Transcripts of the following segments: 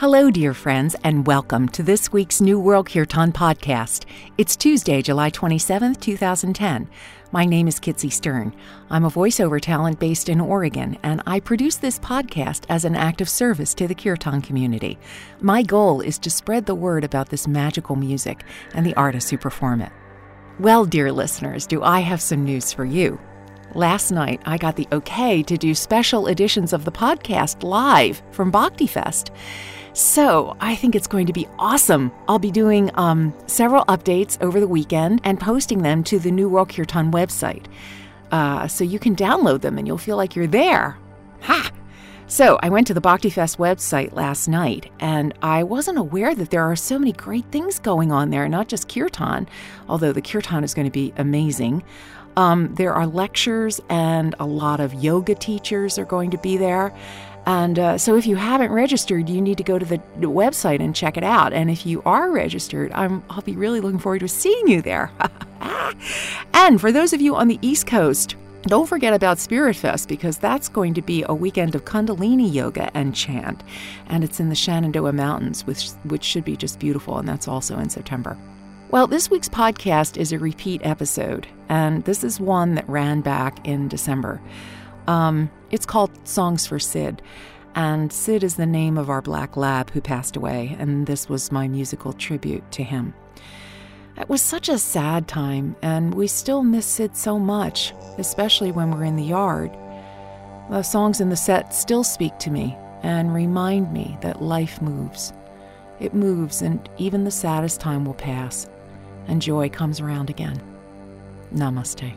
Hello, dear friends, and welcome to this week's New World Kirtan podcast. It's Tuesday, July 27th, 2010. My name is Kitsy Stern. I'm a voiceover talent based in Oregon, and I produce this podcast as an act of service to the Kirtan community. My goal is to spread the word about this magical music and the artists who perform it. Well, dear listeners, do I have some news for you. Last night, I got the okay to do special editions of the podcast live from Bhakti Fest. So I think it's going to be awesome. I'll be doing several updates over the weekend and posting them to the New World Kirtan website. So you can download them and you'll feel like you're there. Ha! So I went to the Bhakti Fest website last night, and I wasn't aware that there are so many great things going on there, not just Kirtan, although the Kirtan is going to be amazing. There are lectures, and a lot of yoga teachers are going to be there. And so if you haven't registered, you need to go to the website and check it out. And if you are registered, I'll be really looking forward to seeing you there. And for those of you on the East Coast, don't forget about Spirit Fest, because that's going to be a weekend of Kundalini yoga and chant. And it's in the Shenandoah Mountains, which should be just beautiful. And that's also in September. Well, this week's podcast is a repeat episode, and this is one that ran back in December. It's called Songs for Sid, and Sid is the name of our black lab who passed away, and this was my musical tribute to him. It was such a sad time, and we still miss Sid so much, especially when we're in the yard. The songs in the set still speak to me and remind me that life moves. It moves, and even the saddest time will pass, and joy comes around again. Namaste.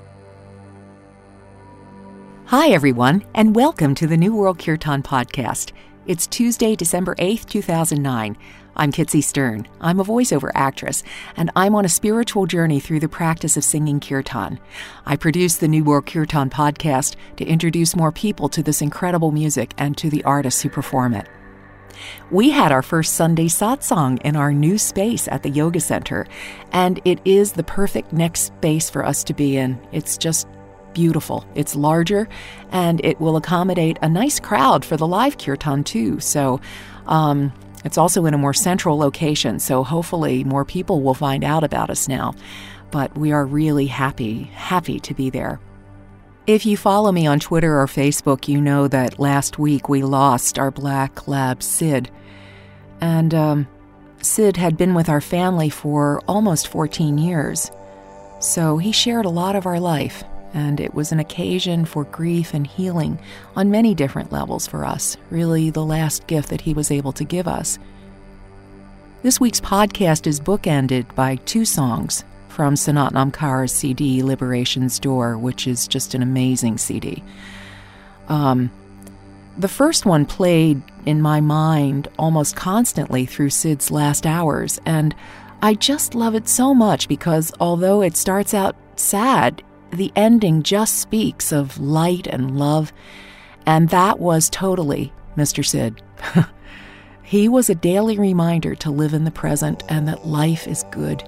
Hi, everyone, and welcome to the New World Kirtan podcast. It's Tuesday, December 8th, 2009. I'm Kitsy Stern. I'm a voiceover actress, and I'm on a spiritual journey through the practice of singing Kirtan. I produce the New World Kirtan podcast to introduce more people to this incredible music and to the artists who perform it. We had our first Sunday satsang in our new space at the Yoga Center, and it is the perfect next space for us to be in. It's just beautiful. It's larger, and it will accommodate a nice crowd for the live kirtan too. So it's also in a more central location, so hopefully more people will find out about us now. But we are really happy to be there. If you follow me on Twitter or Facebook, you know that last week we lost our black lab, Sid. And Sid had been with our family for almost 14 years. So he shared a lot of our life. And it was an occasion for grief and healing on many different levels for us, really the last gift that he was able to give us. This week's podcast is bookended by two songs from Sanat Namkar's CD, Liberation's Door, which is just an amazing CD. The first one played in my mind almost constantly through Sid's last hours, and I just love it so much because although it starts out sad, the ending just speaks of light and love, and that was totally Mr. Sid. He was a daily reminder to live in the present and that life is good.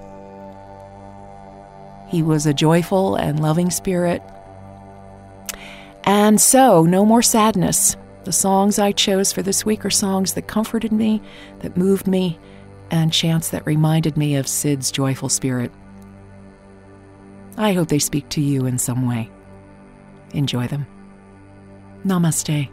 He was a joyful and loving spirit. And so, no more sadness. The songs I chose for this week are songs that comforted me, that moved me, and chants that reminded me of Sid's joyful spirit. I hope they speak to you in some way. Enjoy them. Namaste.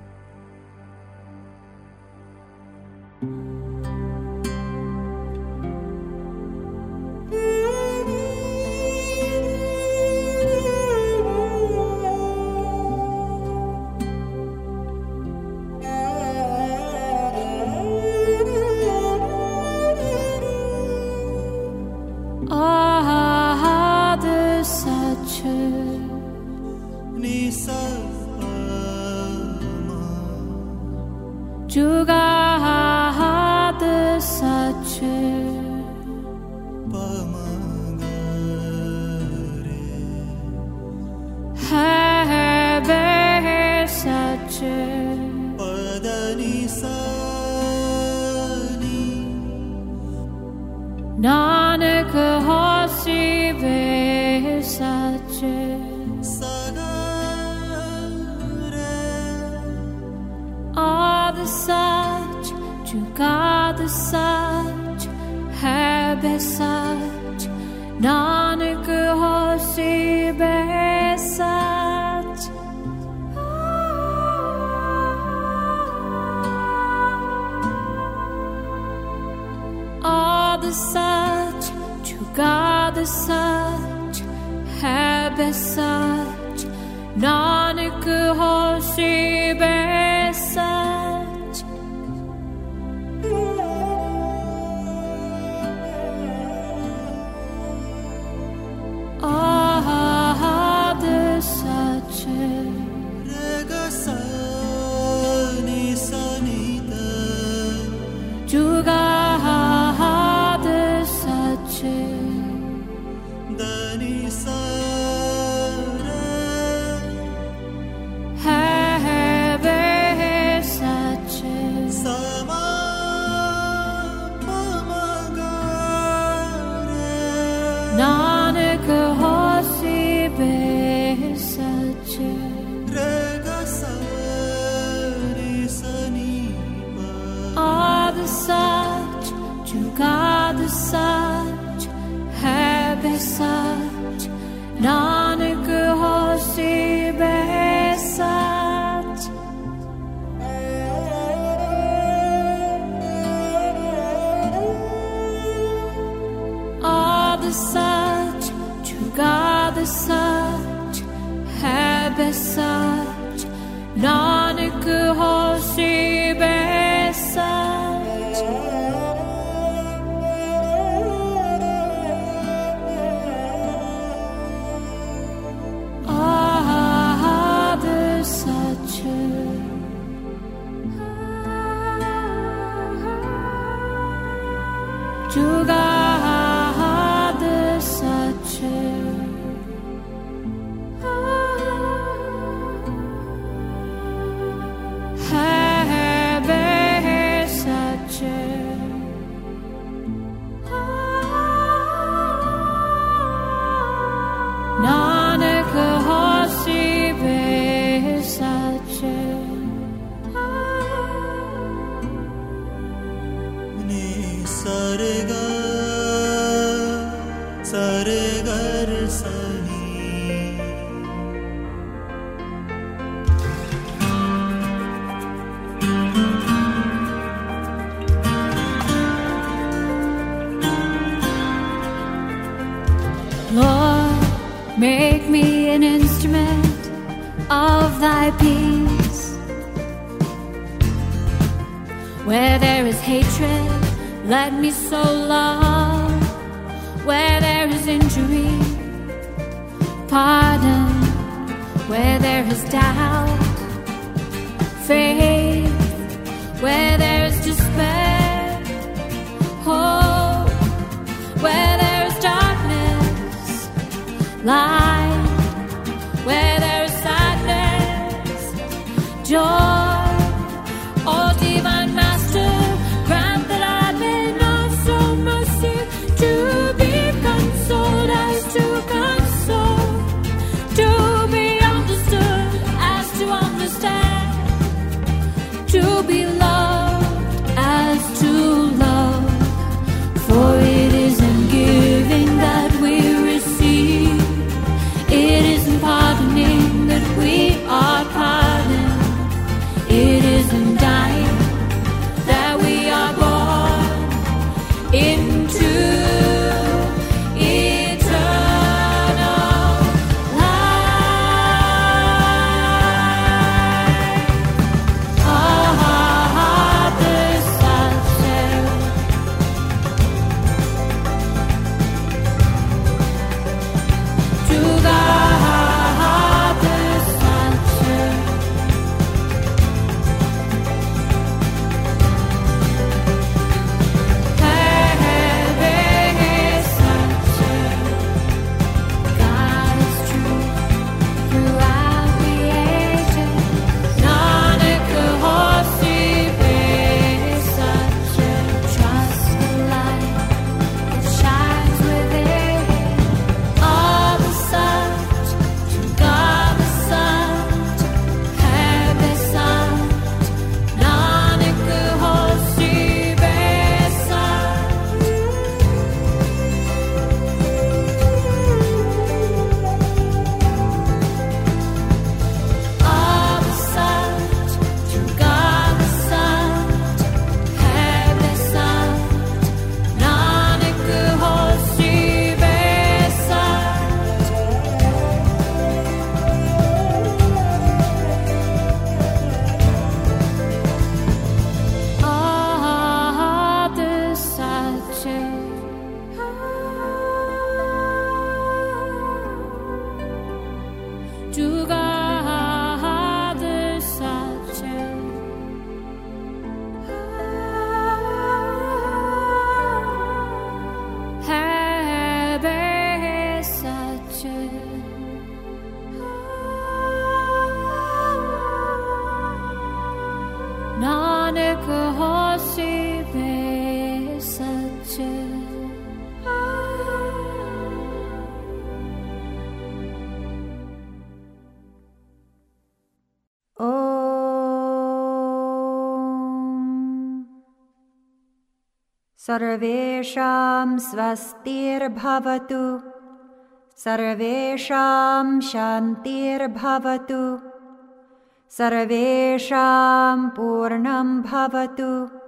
जुगाद सच है बे सच नानक होसी बे सच आद सच जुगाद सच है बेसच नानक होसी बेसच आद सच जुगाद सच है बेसच नानक होसी बेसच आद सच जुगाद सच नानक होसी बेसच आद सच जुगाद सच है बेसच नानक होसी बेसच आद सच जुगाद सच है बेसच नानक होसी बेसच आद सच जुगाद सच है बेसच नानक होसी बेसच Sargar Sunny Lord, make me an instrument of thy peace. Where there is hatred, let me sow love. Where there is injury, pardon. Where there is doubt, faith. Where there is despair, hope. Where there is darkness, light. Where there is sadness, joy. Oh, divine Master, grant that I may not sow mercy to be consoled as to console, to be understood as to understand, सर्वेषां स्वस्तिर्भवतु सर्वेषां शान्तिर्भवतु सर्वेषां पूर्णं भवतु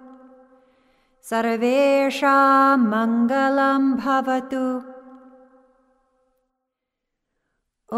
सर्वेषां मङ्गलं भवतु ॐ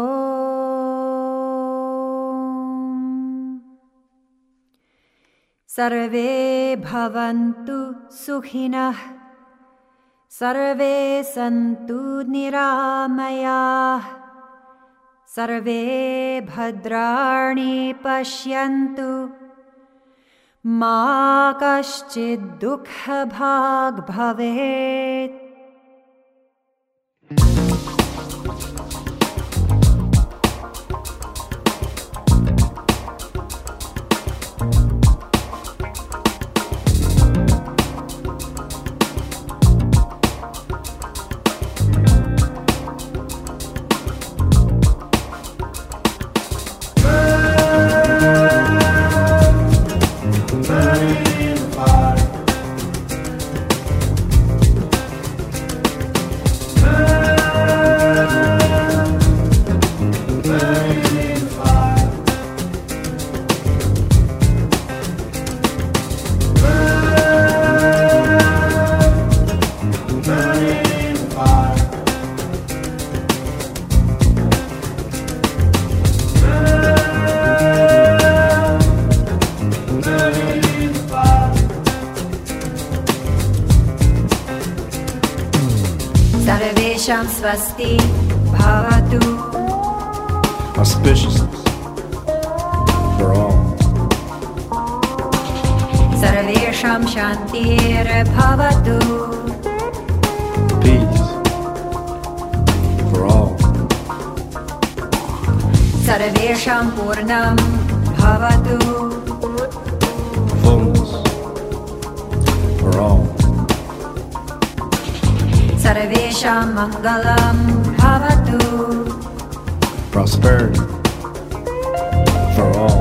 सर्वे भवन्तु सुखिनः सर्वे सन्तु निरामयाः सर्वे भद्राणि पश्यन्तु मा कश्चित् दुःखभाग् भवेत् सर्वेषां स्वस्ति भवतु auspiciousness for all. सर्वेषां शान्तिर्भवतु Peace for all. सर्वेषां पूर्णं भवतु Fullness for all. सर्वेषां मङ्गलं भवतु Prosperity for all.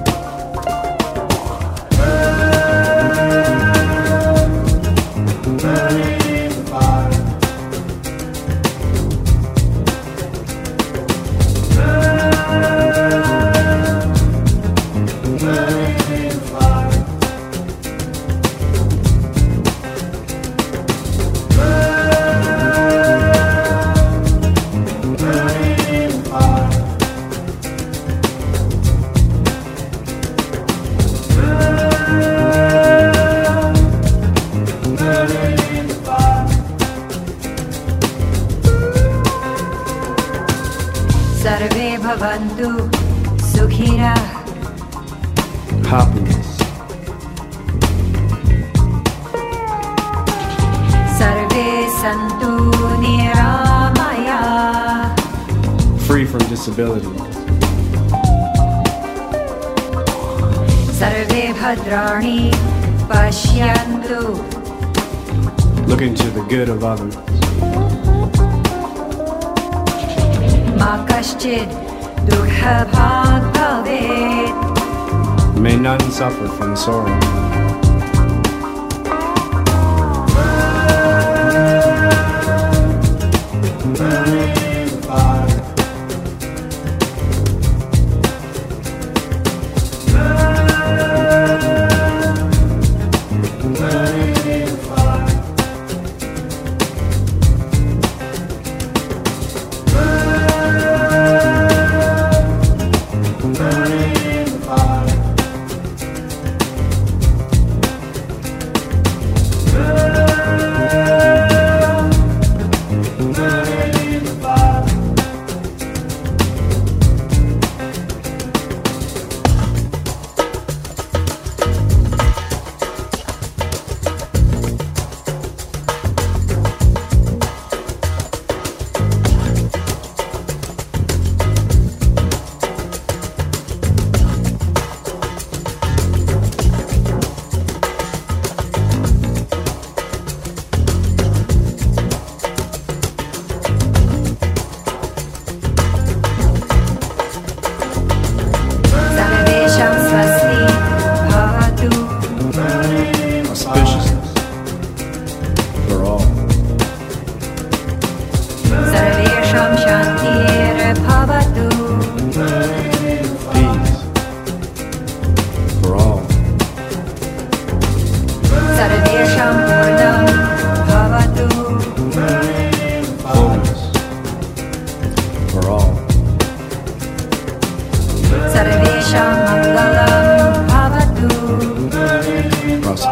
सर्वे भवन्तु सुखिनः Happiness सर्वे सन्तु निरामयाः free from disability. सर्वे भद्राणि पश्यन्तु Looking to the good of others. मा कश्चित् दुःखभाग् भवेत् May none suffer from sorrow.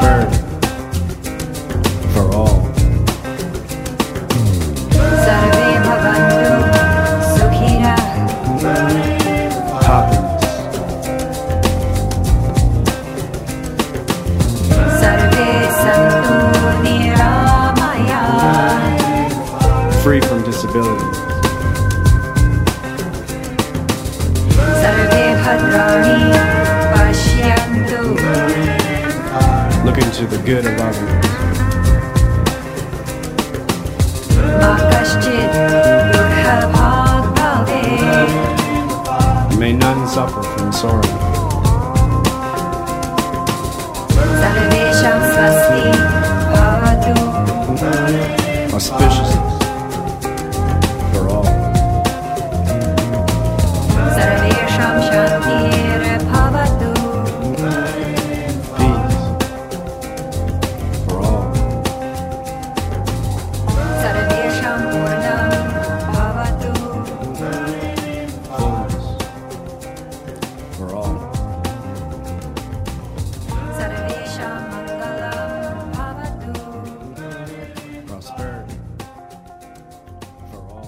prosperity for all. Sarve bhavantu sukhina. Happiness, Sarve santu niramaya. free from disability, Sarve bhadrani pashyantu. looking to the good of others, Ma kaschit dukha bhag bhavet. may none suffer from sorrow. Sarvesham swasti bhavatu. Auspiciousness for all. Sarvesham shantir bhavatu. Peace for all. Sarvesham purnam bhavatu. Fullness for all. Sarvesham mangalam bhavatu. Prosperity for all.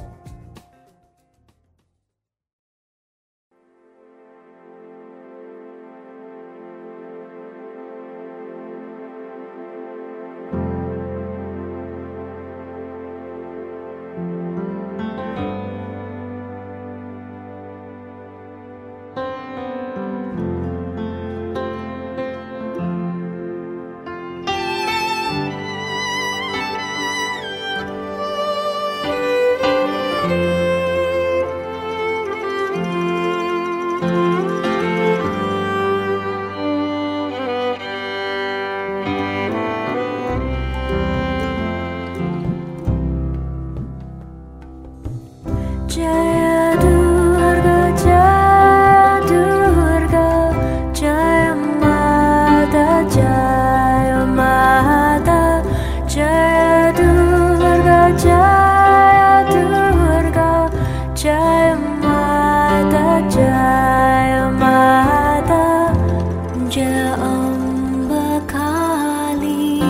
Jaya Durga, Jaya Durga, Jaya Mata, Jaya Mata, Jaya Durga, Jaya Durga, Jaya Mata, Jaya Mata, Jaya Amba Kali.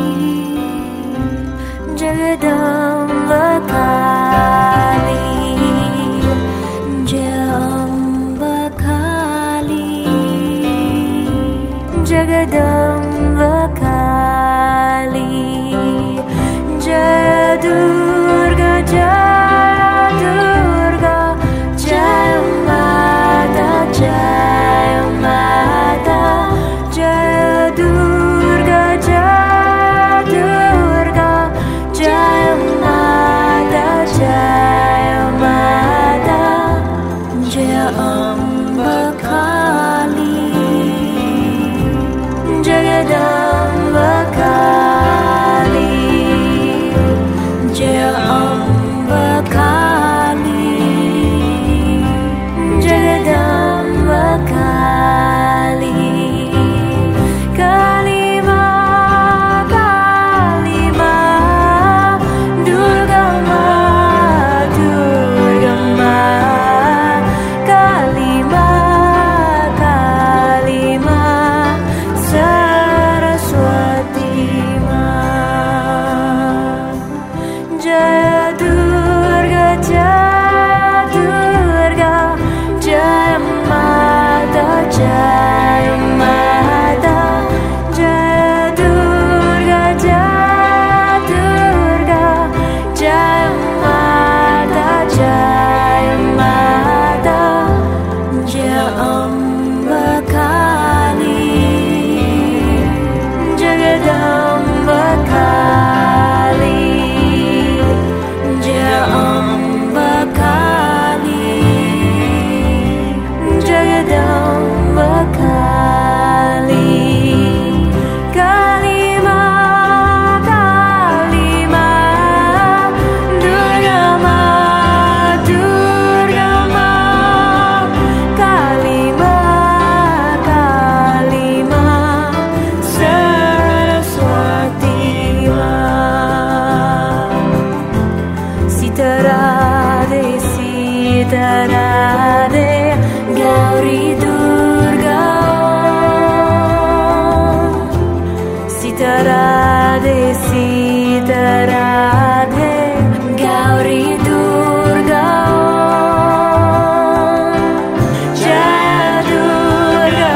Radhe Sita Radhe Gauri Durga Jaya Durga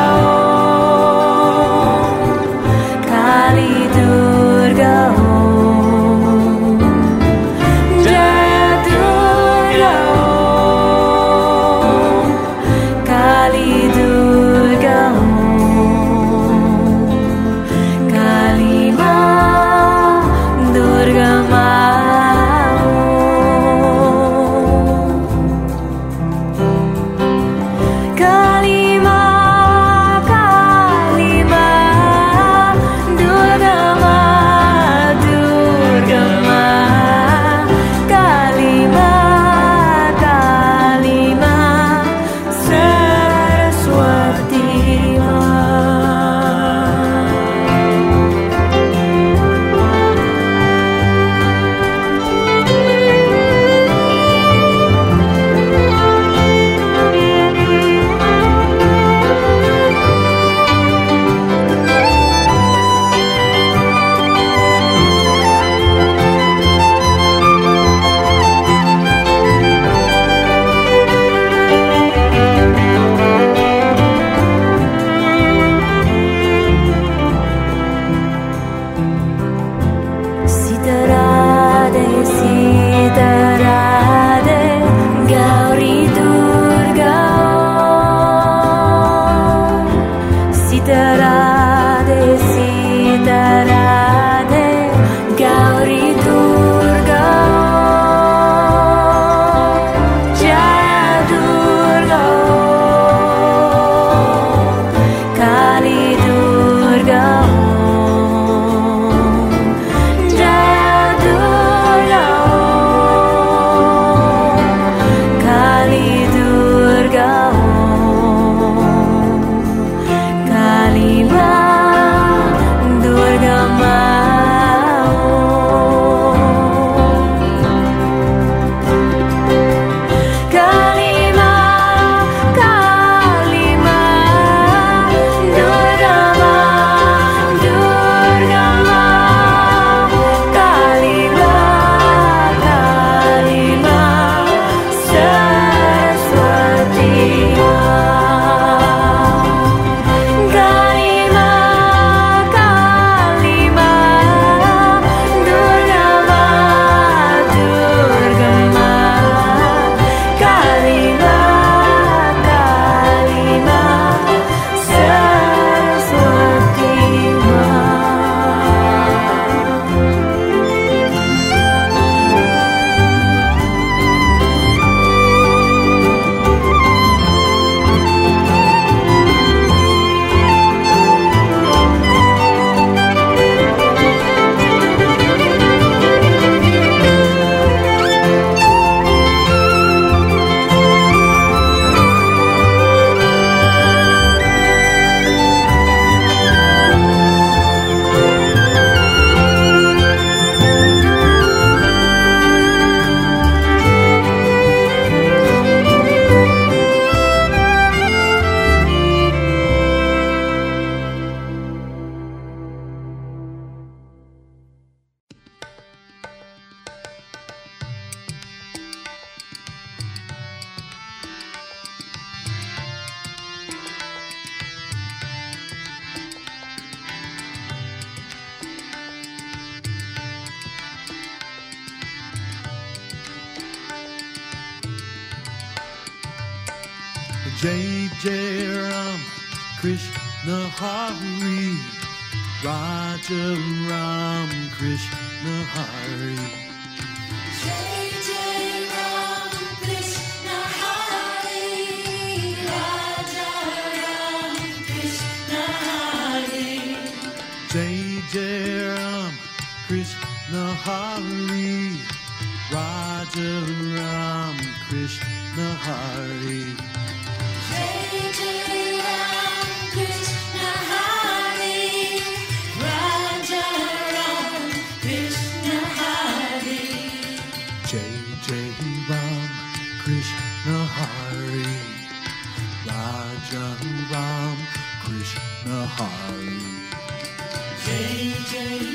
Kali Durga Jaya Durga Kali Durga Kali Ma Durga Ma Kali Ma Kali Ma Durga Ma Durga Ma Kali Ma Kali Ma Saraswati Ma Sita Radhe Sita Radhe Gauri Durga Sita Radhe Sita Radhe Gauri Durga Jaya Durga Kali Durga Jaya Durga Kali Durga Kali Ma Durga Ma Kali Ma Kali Ma Durga Ma Durga Ma Kali Ma Kali Ma Saraswati Ma Kali Ma Kali Ma Durga Ma Durga Ma Kali Ma Kali Ma Saraswati Ma Jai Jai Ram Krishna Hari Raja Ram Krishna Hari Jai Jai Ram Krishna Hari Raja Ram Krishna Hari Jai Jai Ram Krishna Hari Raja Ram Krishna Hari Jai Jai Ram Krishna Hari Raja Ram Krishna Hari Jai Jai Ram Krishna Hari Raja Ram Krishna Hari Jai Jai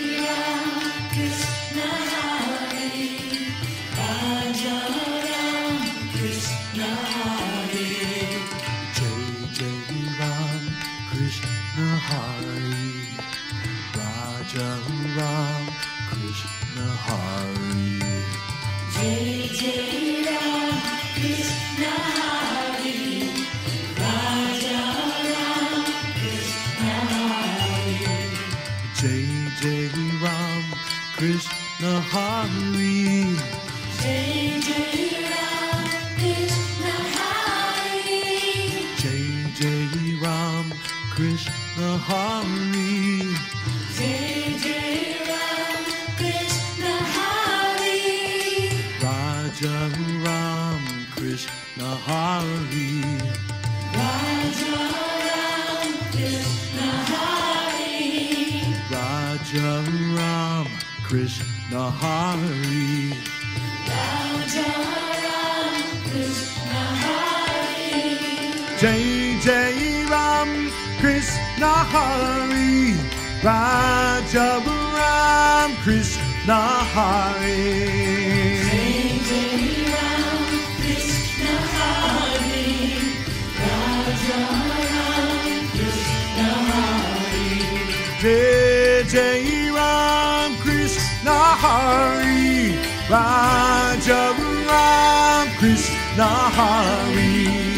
Ram, Krishna Hari. Jai Jai Ram, Krishna Hari, Raja Ram, Krishna Hari. Jai Jai Ram, Krishna Hari. Jai Jai Ram, Krishna Hari. Jai Jai Ram, Krishna Hari. Jai Jai Ram, Krishna Hari. Raja Ram, Krishna Hari. Raja Ram, Krishna Hari. Raja Ram, Krishna Hari. Raja Ram, Krishna Hari. Jai Jai Ram, Krishna Hari. Raja Ram, Krishna Hari. Jai Jai Ram, Krishna Hari. Raja Ram, Krishna Hari. Jai Jai Ram, Krishna Hari. Raja Ram, Krishna Hari.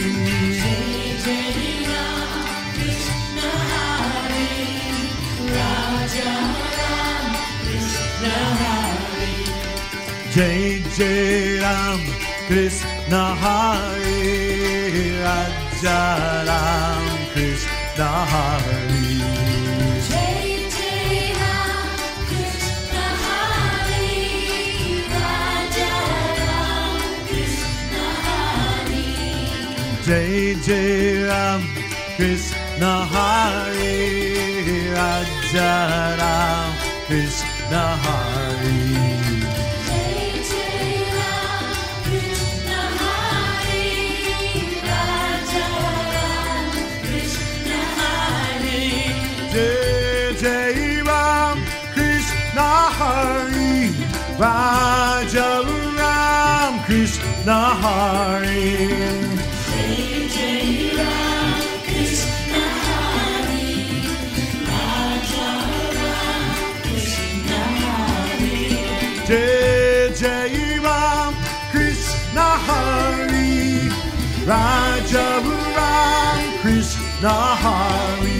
Jai Jai Ram, Krishna Hari. Raja Ram, Krishna Hari. Jai Jai Ram, Krishna Hari. Raja Ram, Krishna Hari. Jai Jai Ram, Krishna Hari. Raja Ram, Krishna Hari. Jai Jai Ram, Krishna Hari. Raja Ram, Krishna Hari. Jai Jai Ram, Krishna Hari. Raja Ram, Krishna Hari. Jai Jai Ram, Krishna Hari. Raja Ram, Krishna Hari. Jai Jai Ram, Krishna Hari. Raja Ram, Krishna Hari.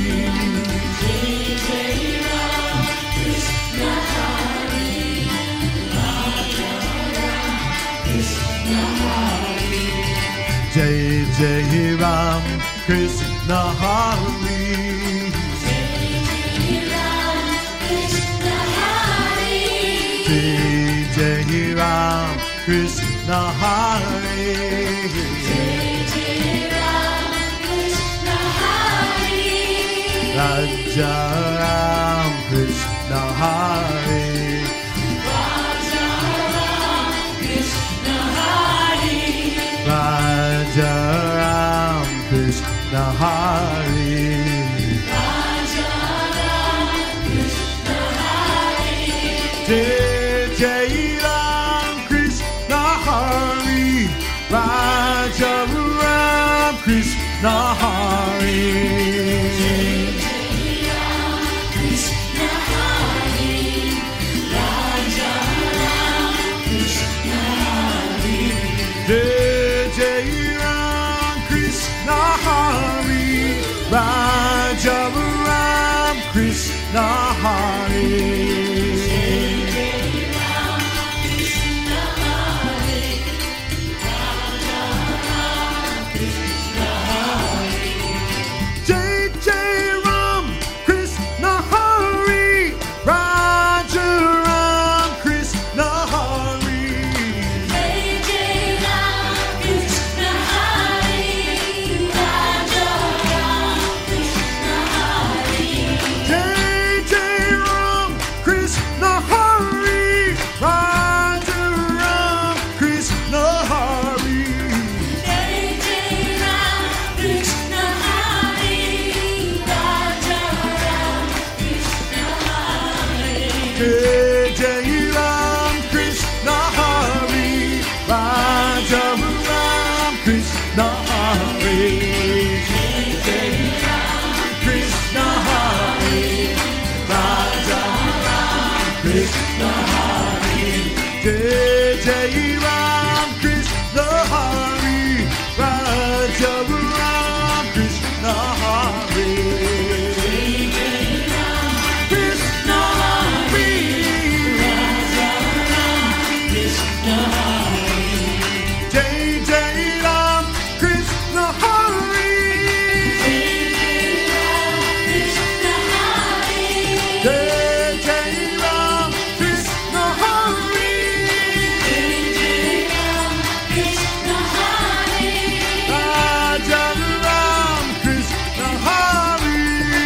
Jai Jai Ram, Krishna Hari. Jai Jai Ram, Krishna Hari. Raja Ram, Krishna Hari. Raja Ram, Krishna Hari. Jai Jai Ram, Krishna Hari. Raja Ram, Krishna Hari. Jai Jai Ram, Krishna Hari. Raja Ram, Krishna Hari. Jai Jai Ram, Krishna Hari. Raja Ram, Krishna Hari. Jai Jai Ram, Krishna Hari. Raja Ram, Krishna Hari. Jai Jai Ram, Krishna Hari. Raja Ram, Krishna Hari. Jai Ram, Krishna Hari. Raja Ram, Krishna Hare. Jai Jai Ram Krishna Hare. Raja Ram Krishna Hare. Krishna Hare. Jai Jai Ram Krishna Hare. Jai Jai Ram Krishna Hare. Raja Ram Krishna Hare.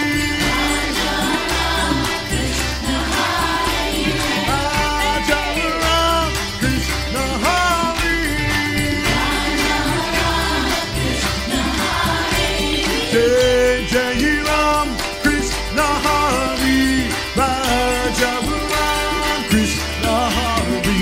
Raja Ram Krishna Hare. Jai Jai Ram Krishna Hare. Raja Ram Krishna Hare.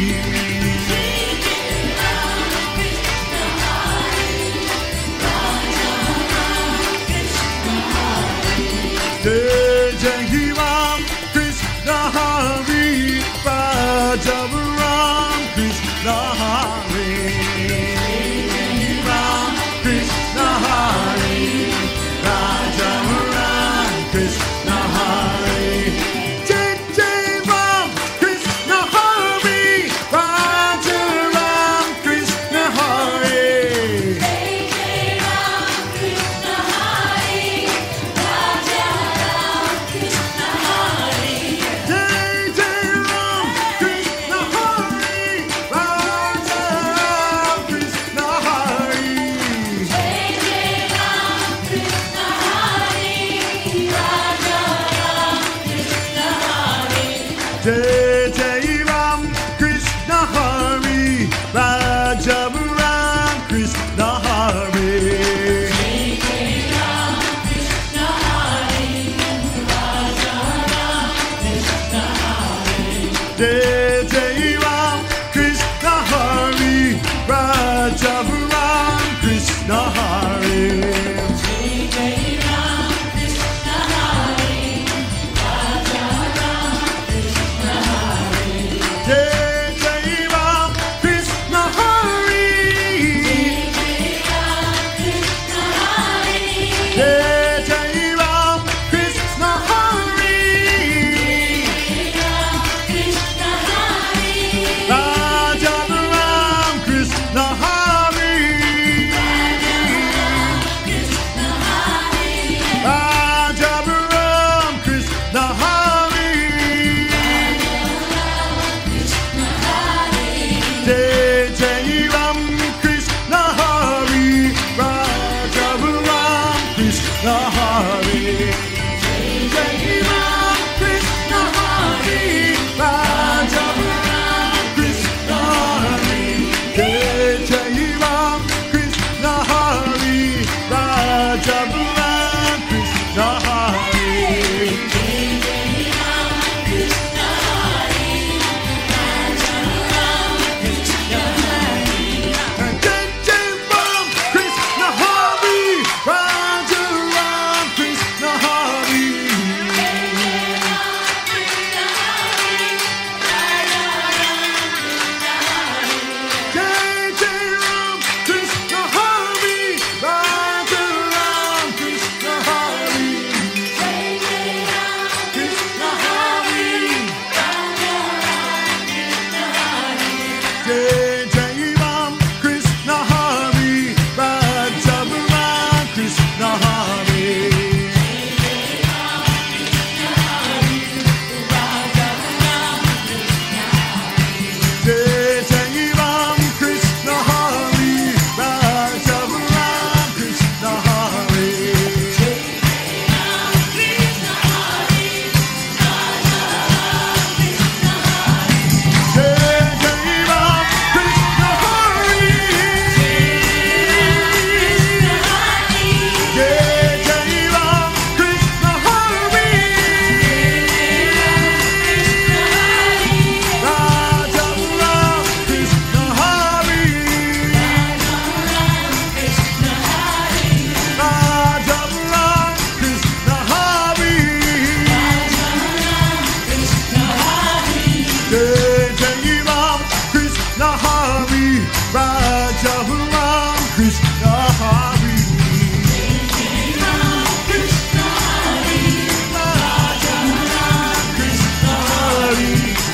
Jai Jai Ram Krishna Hare. Raja Ram Krishna Hare. Ram Krishna Hare. Raja Ram Krishna Hare. Jai Jai Ram Krishna Hare. Raja Ram Krishna Hare. Jai Jai Ram Krishna Hare. Raja Ram Krishna Hare. Jai Jai Ram Krishna Hare. Raja Ram Krishna Hare. Jai Jai Ram Krishna Hare. Raja Ram Krishna Hare. Jai Jai Ram Krishna Hare. Jai Jai Ram Krishna Hare. Raja Ram Krishna Hare. Raja Ram Krishna Hare. Jai Jai Ram Krishna Hare. Raja Ram Krishna Hare. Jai Ram Krishna Hare. Raja Ram Krishna Hare. Jai Jai Ram Krishna Hare. Raja Ram Krishna Hare.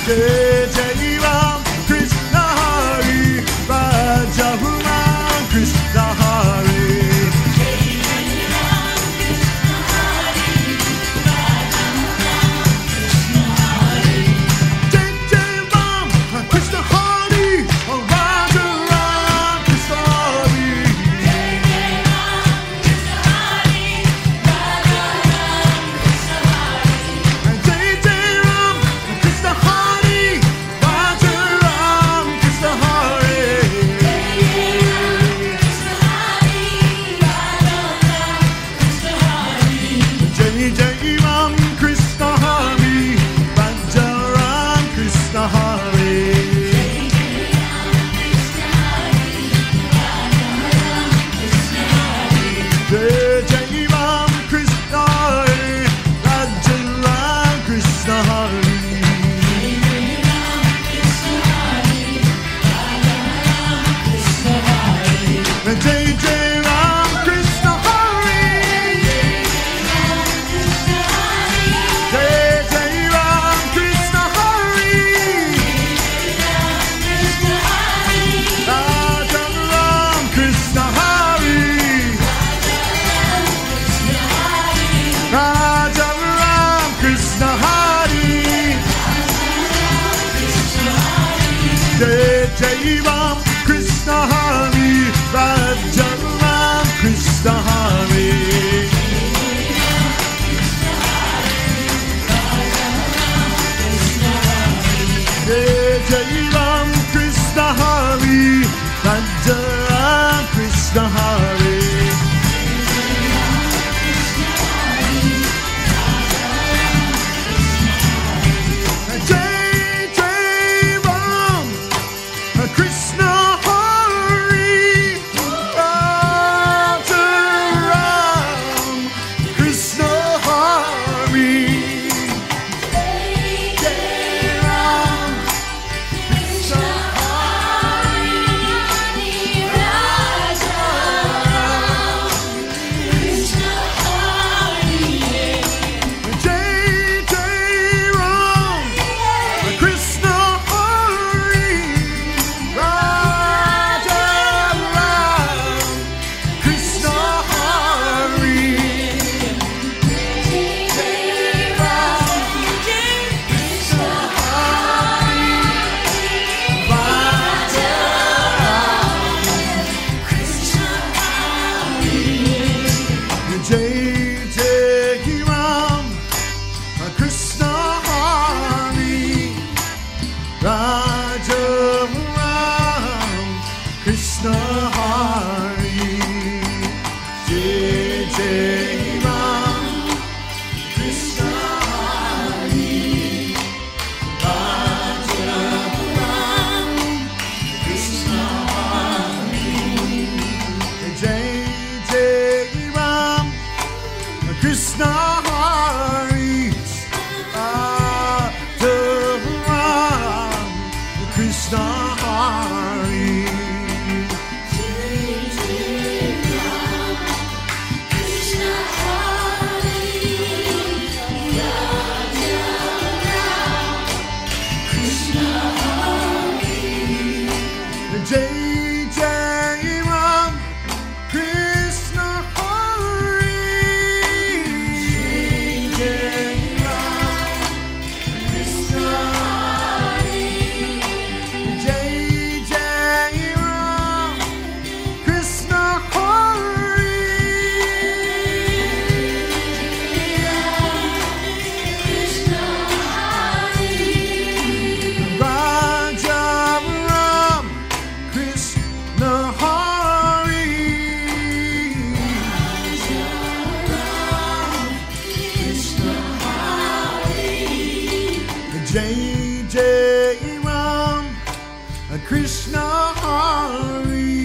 Jai Jai Ram Krishna Hari, Raja Ram Krishna Hari. Jai Ram Krishna Hari, Raja Ram Krishna Hari. Jai Ram Krishna Hari, Raja Ram Krishna Hari. Krishna Hari, Raja Ram, Krishna Hari, Jai Ram, Krishna Hari, Raja Ram, Krishna Hari, Jai Ram, Krishna Hari. Krishna Hari, Krishna Hari. Jai Jai Ram Krishna Hari, Jai Ram Krishna Hari, Jai Jai Ram Krishna Hari, Krishna Hari, Raja Ram Krishna Hari, Jai Jai Ram Krishna Hari,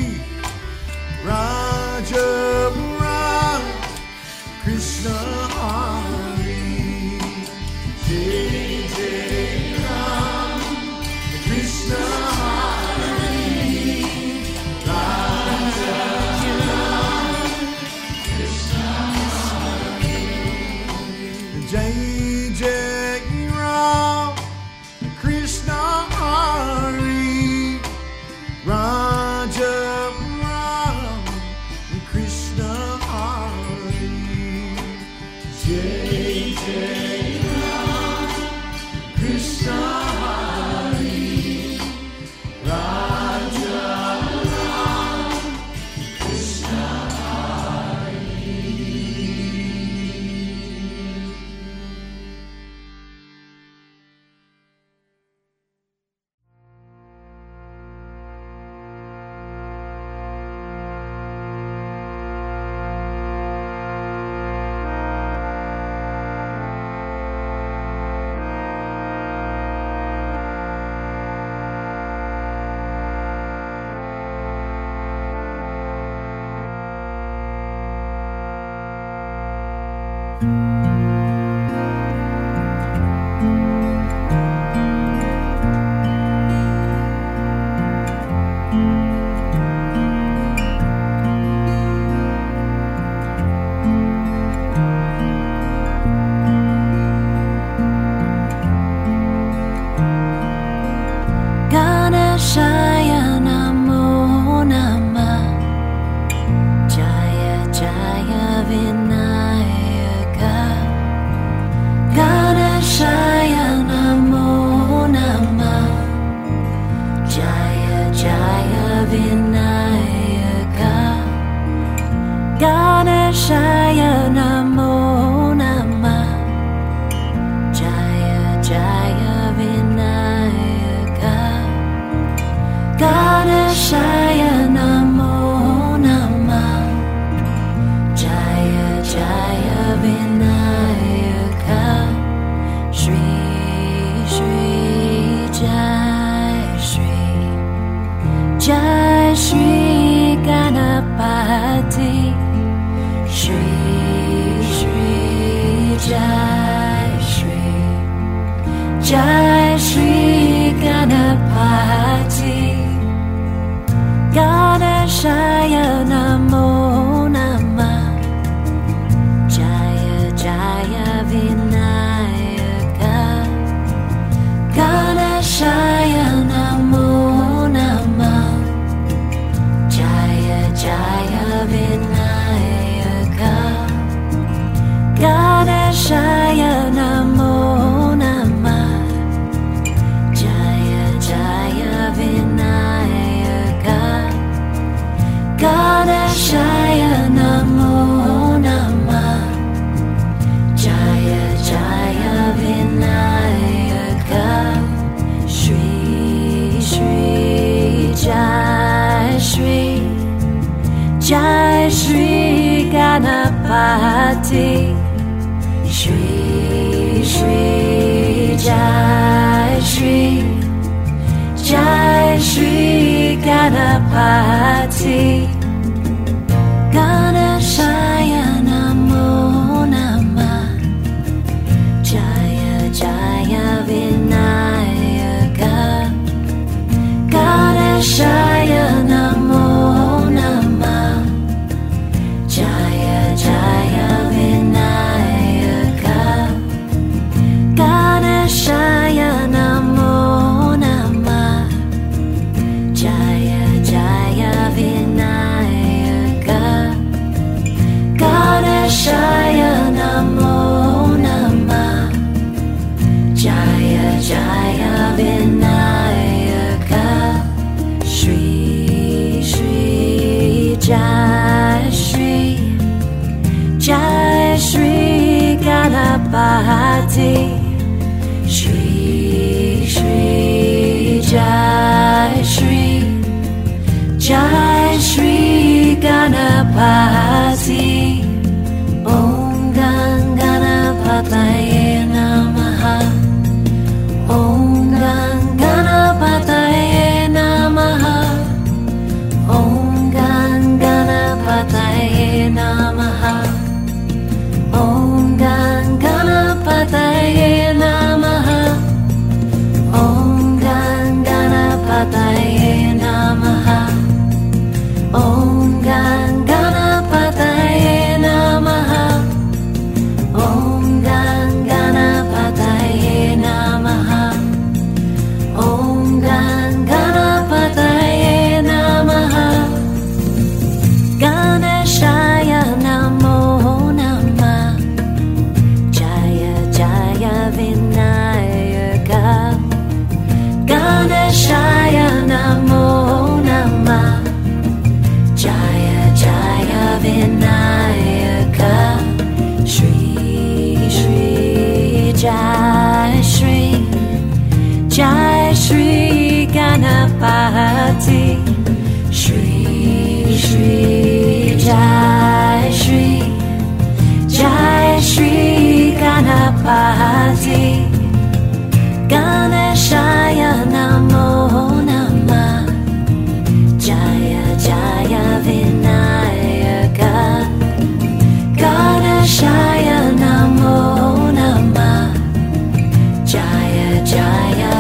Raja Ram Krishna Hari, Jai Jai Ram Krishna Hari, Raja Ram Krishna Hari, Jai Jai Ram Krishna Ganeshaya Namo Namah Jaya Jaya Vinayaka Ganeshaya Namo Namah Jaya Jaya Vinayaka Ganeshaya Namo Namah Jaya Jaya Vinayaka Ganeshaya Namo Namah Jaya Jaya Vinayaka Shri Shri Jai Shri Jai Shri Ganapati Shri Shri Jai Shri Jai Shri Ganapati Ganeshaya Namo Namah Jaya Jaya Vinayaka Ganeshaya Namo Namah Jaya Jaya Vinayaka Ganeshaya Namo Namah Jaya Jaya Vinayaka Ganeshaya Namo Namah Jaya Jaya Vinayaka Shri Shri Jai Shri Jai Shri Ganapati Shri Shri Jai Shri Jai Shri Ganapati Ganeshaya Namo Namah Jaya Jaya Vinayaka Ganeshaya Namo Namah Jaya Jaya Vinayaka Ganeshaya Namo Namah Jaya Jaya Vinayaka Ganeshaya Namo Namah Jaya Jaya Vinayaka Shri Shri Jai Shri Jai Shri Ganapati Shri Shri Jai Shri Jai Shri Ganapati Om Ganganapataye Namaha Om Ganganapataye Namaha Om Ganganapataye Namaha Om Ganganapataye Namaha Om Ganganapataye Namaha Om Ganganapataye Namaha Om Ganganapataye Namaha Om Ganganapataye Namaha Ganeshaya Namo Namah Jaya Jaya Vinayaka Ganeshaya Namo Namah Jaya Jaya Vinayaka Shri Shri Jai Shri Jai Shri Ganapati Shri Shri Jai Shri Jai Shri Ganapati Ganeshaya Namo Namah Jaya Jaya Vinayaka Ganeshaya Namo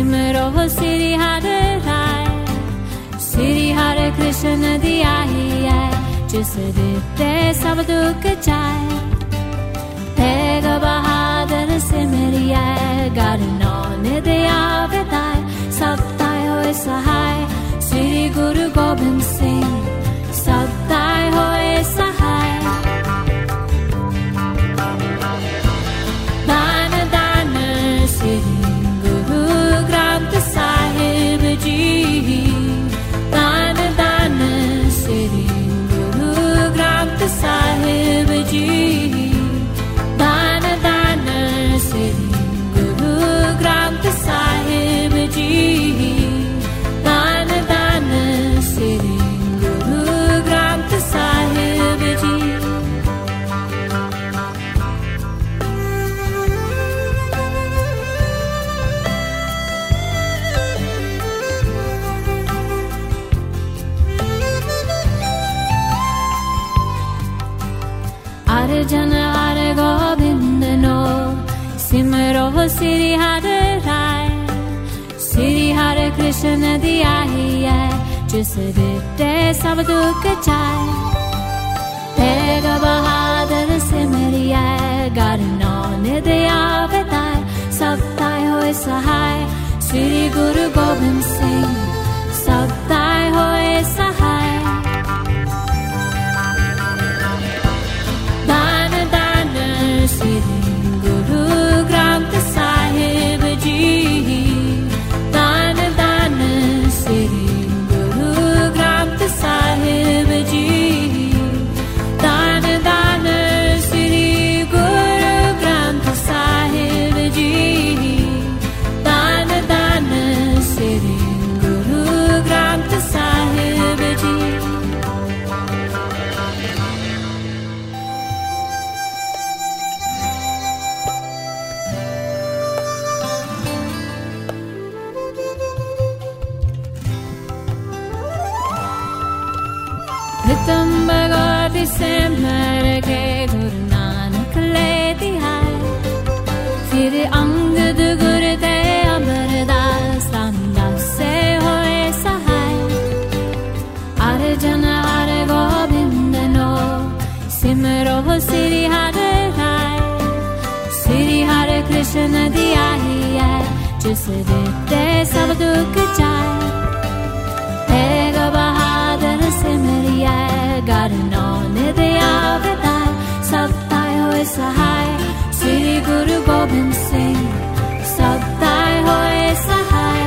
सिमरो Siri Hare Rai, Siri Hare Krishna दिया ही है जिस रीते सब दुख जाए तेग बहादुर सिमरी है गारनो ने दिया बताए सबताय होए सहाय श्री गुरु गोबिंद सिंह सबताय होए सहाय दान दान श्री गुरु ग्रंथ साहिब जी दान दान श्री गुरु ग्रंथ साहिब जी दान दान श्री गुरु ग्रंथ साहिब जी दान दान श्री गुरु ग्रंथ साहिब जी अर्जन हर गोविंद नो सिमरो Siri Hare Rai Siri Hare Krishna दिया ही है जिस रीते सब दुख जाए तेग बहादुर सिमरी है गारनो ने दिया बताए सबताय होए सहाय श्री गुरु गोबिंद सिंह सबताय होए सहाय दान दान श्री गुरु ग्रंथ साहिब जी दान दान श्री गुरु ग्रंथ साहिब जी दान दान श्री गुरु ग्रंथ साहिब जी दान दान श्री गुरु ग्रंथ साहिब जी Ritam December के गुरु नानक लेती है फिर अंगद गुरुदे अमरदास रामदास से होए सहाय अर्जन हर गोविंद नो सिमरो Siri Hare Rai Siri Hare Krishna दिया ही है जिस रीते सब दुख जाए तेग बहादुर सिमरी है गारनो ने दिया बताए सबताय होए सहाय श्री गुरु गोबिंद सिंह सबताय होए सहाय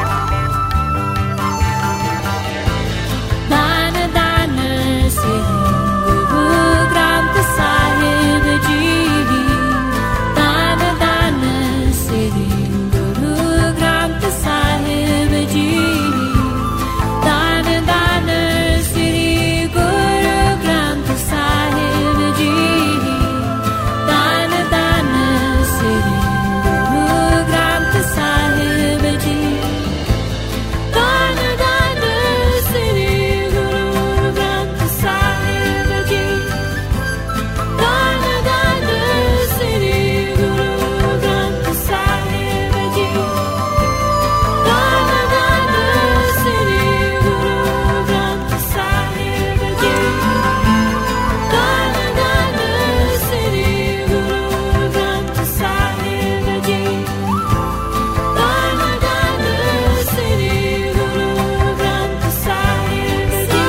दान दान श्री गुरु ग्रंथ साहिब जी दान दान श्री गुरु ग्रंथ साहिब जी दान दान श्री गुरु ग्रंथ साहिब जी दान दान श्री गुरु ग्रंथ साहिब जी दान दान श्री गुरु ग्रंथ साहिब जी दान दान श्री गुरु ग्रंथ साहिब जी दान दान श्री गुरु ग्रंथ साहिब जी दान दान श्री गुरु ग्रंथ साहिब जी दान दान श्री गुरु ग्रंथ साहिब जी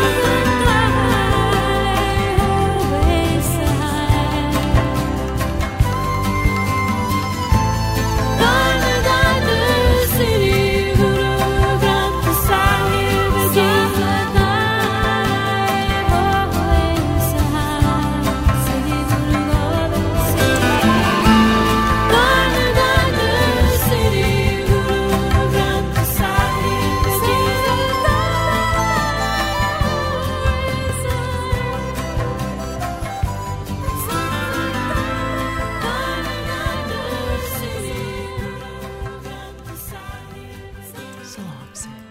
होए सहाय दान दान श्री गुरु ग्रंथ साहिब जी होए सहाय श्री गुरु गोबिंद सिंह दान दान श्री गुरु ग्रंथ साहिब जी So long, Sid.